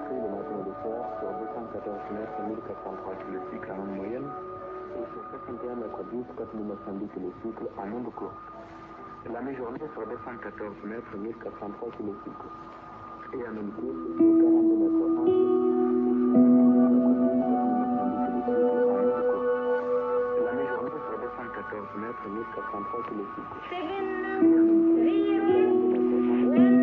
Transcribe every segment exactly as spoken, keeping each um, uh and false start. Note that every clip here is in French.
batterie le matin et le soir sur deux cent quatorze mètres, mille quatre cent trois kilocycles en onde moyenne et sur soixante et un mètres dix, quatre mille neuf cent dix kilocycles en onde courte. La mi-journée sur deux cent quatorze mètres, mille quatre cent trois kilocycles. Et en même course sur quarante-deux mètres onze et sur quatre mille neuf cent dix kilocycles en onde courte. La mi-journée sur deux cent quatorze mètres, mille quatre cent trois kilocycles. Et en même course sur quarante-deux mètres onze et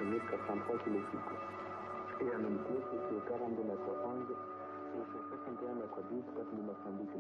mille quatre cent trois kilocycles. Et un nucléus sur quarante-deux mètres onze et sur soixante et un mètres douze, quatre mille neuf cent dix